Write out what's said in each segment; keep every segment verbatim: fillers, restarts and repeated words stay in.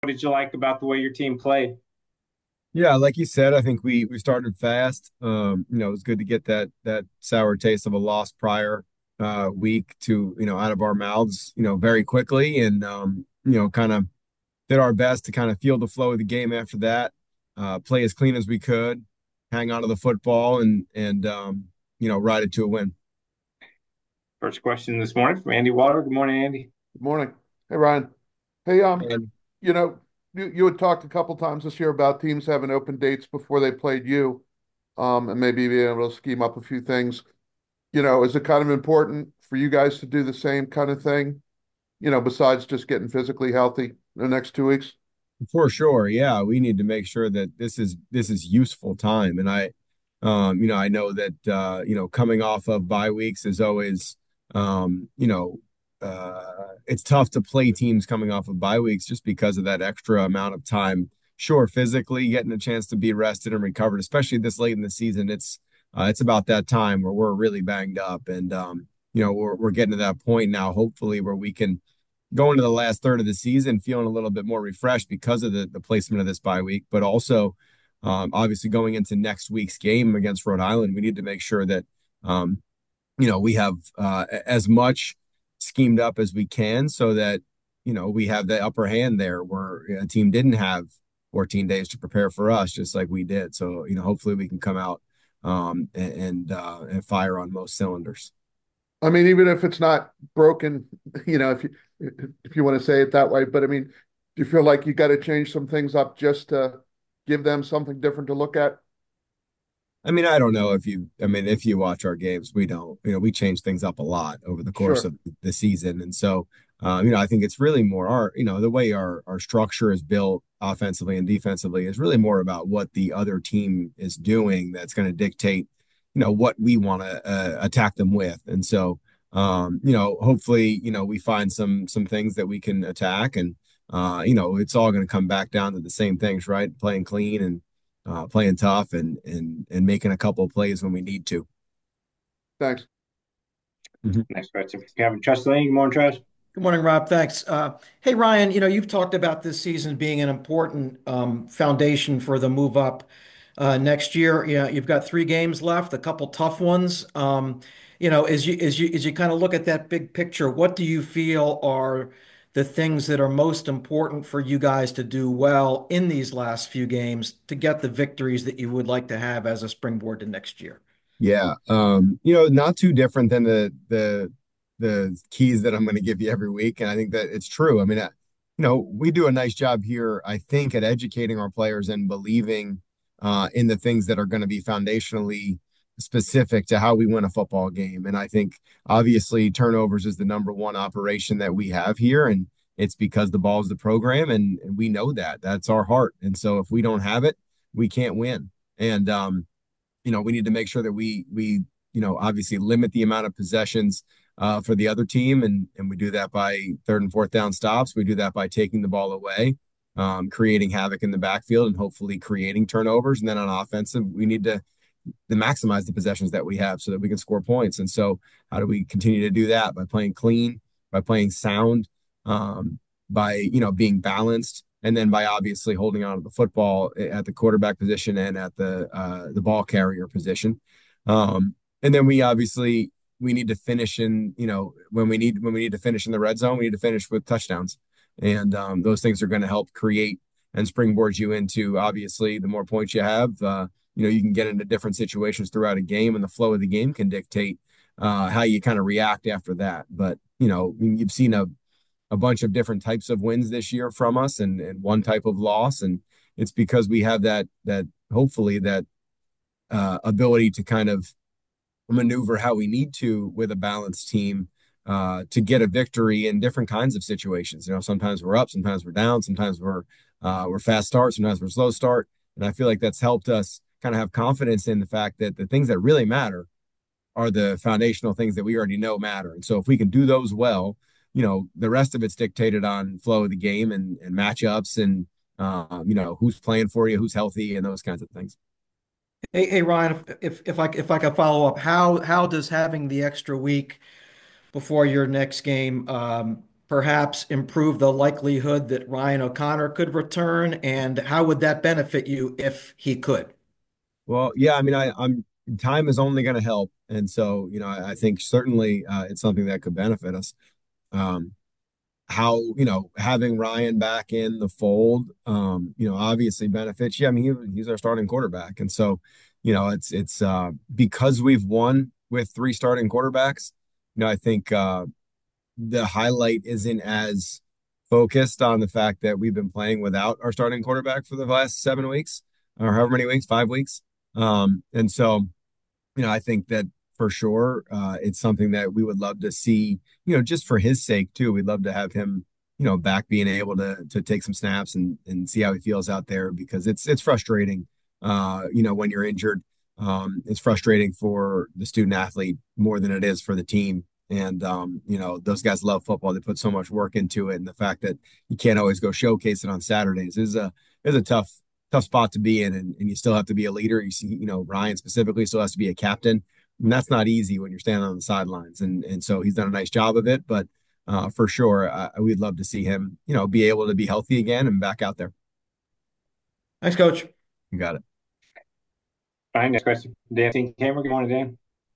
did you like about the way your team played? Yeah, like you said, I think we we started fast. Um, you know, it was good to get that that sour taste of a loss prior uh week to, you know, out of our mouths, you know, very quickly and um, you know, kind of did our best to kind of feel the flow of the game after that, uh, play as clean as we could, hang on to the football and and um, you know, ride it to a win. First question this morning from Andy Water. Good morning, Andy. Good morning. Hey, Ryan. Hey, um, And you know, you, you had talked a couple times this year about teams having open dates before they played you, um, and maybe being able to scheme up a few things. You know, is it kind of important for you guys to do the same kind of thing, you know, besides just getting physically healthy in the next two weeks? for sure, yeah, we need to make sure that this is this is useful time. And I um, you know, I know that uh, you know, coming off of bye weeks is always um, you know, uh it's tough to play teams coming off of bye weeks just because of that extra amount of time. Sure, physically getting a chance to be rested and recovered, especially this late in the season, it's uh, it's about that time where we're really banged up and um, you know, we're we're getting to that point now, hopefully, where we can going to the last third of the season feeling a little bit more refreshed because of the, the placement of this bye week, but also um, obviously going into next week's game against Rhode Island, we need to make sure that um, you know we have uh, as much schemed up as we can so that you know we have the upper hand there where a team didn't have fourteen days to prepare for us just like we did. So you know hopefully we can come out um, and and, uh, and fire on most cylinders. I mean, even if it's not broken, you know, if you if you want to say it that way, but I mean, do you feel like you got to change some things up just to give them something different to look at? I mean, I don't know if you, I mean, if you watch our games, we don't, you know, we change things up a lot over the course Sure. of the season. And so, um, you know, I think it's really more our, you know, the way our, our structure is built offensively and defensively is really more about what the other team is doing that's going to dictate, you know, what we want to uh, attack them with. And so, um, you know, hopefully, you know, we find some, some things that we can attack and, uh, you know, it's all going to come back down to the same things, right? Playing clean and, uh, playing tough and and and making a couple of plays when we need to. Thanks. Mhm. Next question from Kevin Trustley. Good morning, Travis. Good morning, Rob. Thanks. Uh, hey, Ryan, you know, you've talked about this season being an important um, foundation for the move up uh, next year. You know, you've got three games left, a couple tough ones. Um, you know, as you as you as you kind of look at that big picture, what do you feel are the things that are most important for you guys to do well in these last few games to get the victories that you would like to have as a springboard to next year? Yeah, um, you know, not too different than the the the keys that I'm going to give you every week, and I think that it's true. I mean, I, you know, we do a nice job here, I think, at educating our players and believing uh, in the things that are going to be foundationally specific to how we win a football game. And I think obviously turnovers is the number one operation that we have here, and it's because the ball is the program, and, and we know that that's our heart. And so if we don't have it, we can't win. And um, you know, we need to make sure that we we you know obviously limit the amount of possessions uh, for the other team, and and we do that by third and fourth down stops. We do that by taking the ball away, um, creating havoc in the backfield, and hopefully creating turnovers. And then on offensive, we need to to maximize the possessions that we have so that we can score points. And so, how do we continue to do that? By playing clean, by playing sound, um, by you know being balanced, and then by obviously holding on to the football at the quarterback position and at the uh, the ball carrier position. Um, and then we obviously we need to finish in you know when we need when we need to finish in the red zone, we need to finish with touchdowns, and um, those things are going to help create and springboard you into obviously the more points you have. Uh, you know, you can get into different situations throughout a game, and the flow of the game can dictate uh, how you kind of react after that. But you know, you've seen a a bunch of different types of wins this year from us, and and one type of loss, and it's because we have that that hopefully that uh, ability to kind of maneuver how we need to with a balanced team uh, to get a victory in different kinds of situations. You know, sometimes we're up, sometimes we're down, sometimes we're uh, we're fast start, sometimes we're slow start, and I feel like that's helped us kind of have confidence in the fact that the things that really matter are the foundational things that we already know matter. And so if we can do those well, you know, the rest of it's dictated on flow of the game and, and matchups and um, you know, who's playing for you, who's healthy, and those kinds of things. Hey, hey Ryan, if, if if I if I could follow up, how how does having the extra week before your next game um, perhaps improve the likelihood that Ryan O'Connor could return? And how would that benefit you if he could? Well, yeah, I mean, I, I'm time is only going to help, and so you know, I, I think certainly uh, it's something that could benefit us. Um, how you know having Ryan back in the fold, um, you know, obviously benefits you. I mean, he, he's our starting quarterback, and so you know, it's it's uh, because we've won with three starting quarterbacks. You know, I think uh, the highlight isn't as focused on the fact that we've been playing without our starting quarterback for the last seven weeks or however many weeks, five weeks. Um, and so, you know, I think that for sure, uh, it's something that we would love to see, you know, just for his sake too. We'd love to have him, you know, back being able to to take some snaps and and see how he feels out there because it's it's frustrating, uh, you know, when you're injured. Um, it's frustrating for the student athlete more than it is for the team. And um, you know, those guys love football. They put so much work into it, and the fact that you can't always go showcase it on Saturdays is a is a tough tough spot to be in, and, and you still have to be a leader. You see, you know, Ryan specifically still has to be a captain, and that's not easy when you're standing on the sidelines. And and so he's done a nice job of it, but uh, for sure, uh, we'd love to see him, you know, be able to be healthy again and back out there. Thanks, Coach. You got it. All right, next question. Dan Cameron, good morning, Dan.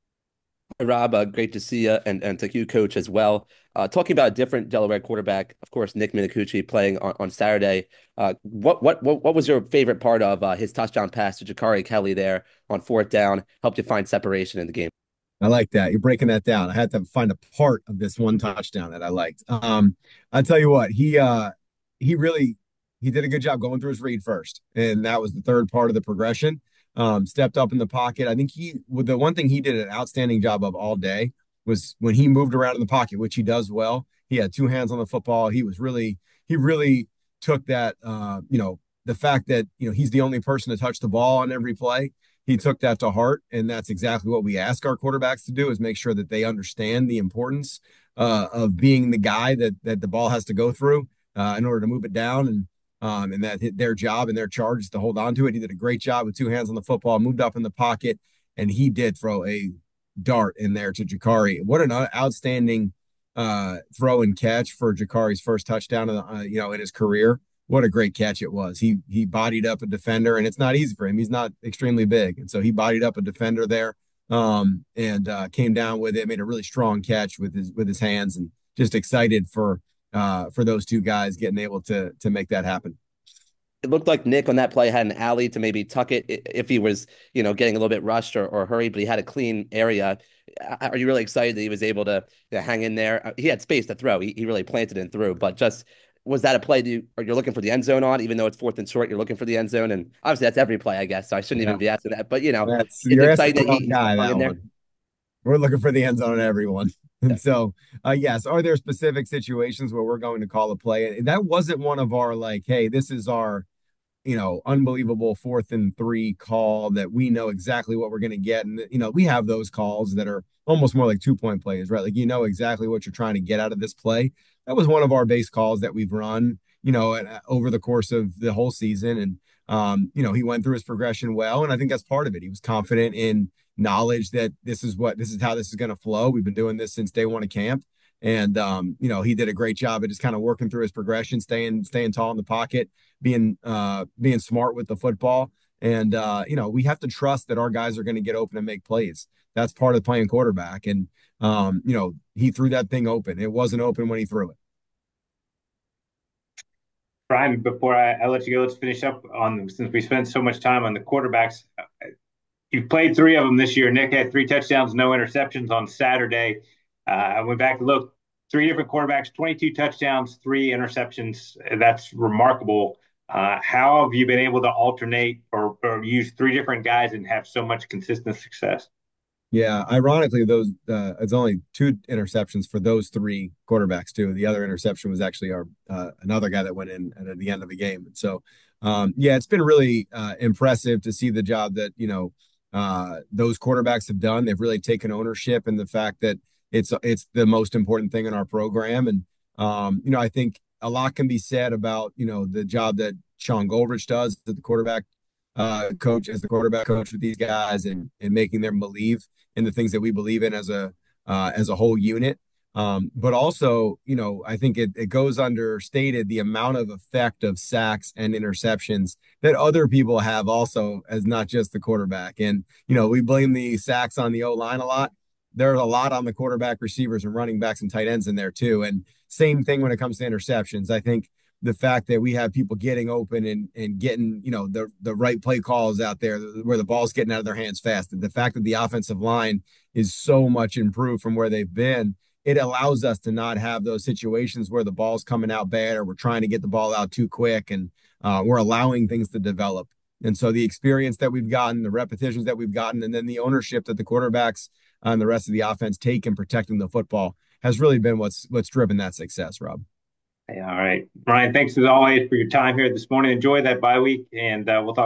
Hey, Rob, uh, great to see you, and, and to you, Coach, as well. Uh, talking about a different Delaware quarterback, of course, Nick Minicucci playing on, on Saturday. Uh, what, what what what was your favorite part of uh, his touchdown pass to Jakari Kelly there on fourth down? Helped you find separation in the game. I like that. You're breaking that down. I had to find a part of this one touchdown that I liked. Um, I'll tell you what, he uh he really he did a good job going through his read first. And that was the third part of the progression. Um, stepped up in the pocket. I think he with the one thing he did an outstanding job of all day was when he moved around in the pocket, which he does well. He had two hands on the football. He was really, he really took that uh, you know, the fact that, you know, he's the only person to touch the ball on every play. He took that to heart, and that's exactly what we ask our quarterbacks to do: is make sure that they understand the importance uh, of being the guy that that the ball has to go through uh, in order to move it down, and um, and that their job and their charge is to hold on to it. He did a great job with two hands on the football, moved up in the pocket, and he did throw a dart in there to Jakari. What an outstanding uh, throw and catch for Jakari's first touchdown, of the, uh, you know, in his career. What a great catch it was. He he bodied up a defender, and it's not easy for him. He's not extremely big, and so he bodied up a defender there, um, and uh, came down with it. Made a really strong catch with his with his hands, and just excited for uh, for those two guys getting able to to make that happen. It looked like Nick on that play had an alley to maybe tuck it if he was, you know, getting a little bit rushed or, or hurried, but he had a clean area. Are you really excited that he was able to, to hang in there? He had space to throw. He, he really planted and threw, but just was that a play that you, or you're looking for the end zone on, even though it's fourth and short, you're looking for the end zone? And obviously that's every play, I guess. So I shouldn't yeah. even be asking that, but you know, that's, it's exciting that he, he's guy, that in there. One. We're looking for the end zone on everyone. And yeah. so, uh, yes, are there specific situations where we're going to call a play? That wasn't one of our like, hey, this is our, you know, unbelievable fourth and three call that we know exactly what we're going to get. And, you know, we have those calls that are almost more like two point plays, right? Like, you know, exactly what you're trying to get out of this play. That was one of our base calls that we've run, you know, over the course of the whole season. And, um, you know, he went through his progression well. And I think that's part of it. He was confident in knowledge that this is what, this is how this is going to flow. We've been doing this since day one of camp. And, um, you know, he did a great job of just kind of working through his progression, staying, staying tall in the pocket, being, uh, being smart with the football. And, uh, you know, we have to trust that our guys are going to get open and make plays. That's part of playing quarterback. And, um, you know, he threw that thing open. It wasn't open when he threw it. Brian, before I, I let you go, let's finish up on, since we spent so much time on the quarterbacks. You've played three of them this year. Nick had three touchdowns, no interceptions on Saturday. Uh, I went back and looked. Three different quarterbacks, twenty-two touchdowns, three interceptions. That's remarkable. Uh, how have you been able to alternate or, or use three different guys and have so much consistent success? Yeah, ironically, those uh, it's only two interceptions for those three quarterbacks too. The other interception was actually our uh, another guy that went in at the end of the game. And so, um, yeah, it's been really uh, impressive to see the job that you know uh, those quarterbacks have done. They've really taken ownership in the fact that it's it's the most important thing in our program. And um, you know, I think a lot can be said about you know the job that Sean Goldrich does as the quarterback uh, coach, as the quarterback coach with these guys, and and making them believe in the things that we believe in as a uh, as a whole unit. Um, but also, you know, I think it, it goes understated the amount of effect of sacks and interceptions that other people have also as not just the quarterback. And, you know, we blame the sacks on the O line a lot. There's a lot on the quarterback, receivers, and running backs and tight ends in there too. And same thing when it comes to interceptions. I think the fact that we have people getting open and and getting, you know, the the right play calls out there where the ball's getting out of their hands fast. The fact that the offensive line is so much improved from where they've been, it allows us to not have those situations where the ball's coming out bad or we're trying to get the ball out too quick, and uh, we're allowing things to develop. And so the experience that we've gotten, the repetitions that we've gotten, and then the ownership that the quarterbacks and the rest of the offense take in protecting the football has really been what's what's driven that success, Rob. All right, Ryan, thanks as always for your time here this morning. Enjoy that bye week, and uh, we'll talk.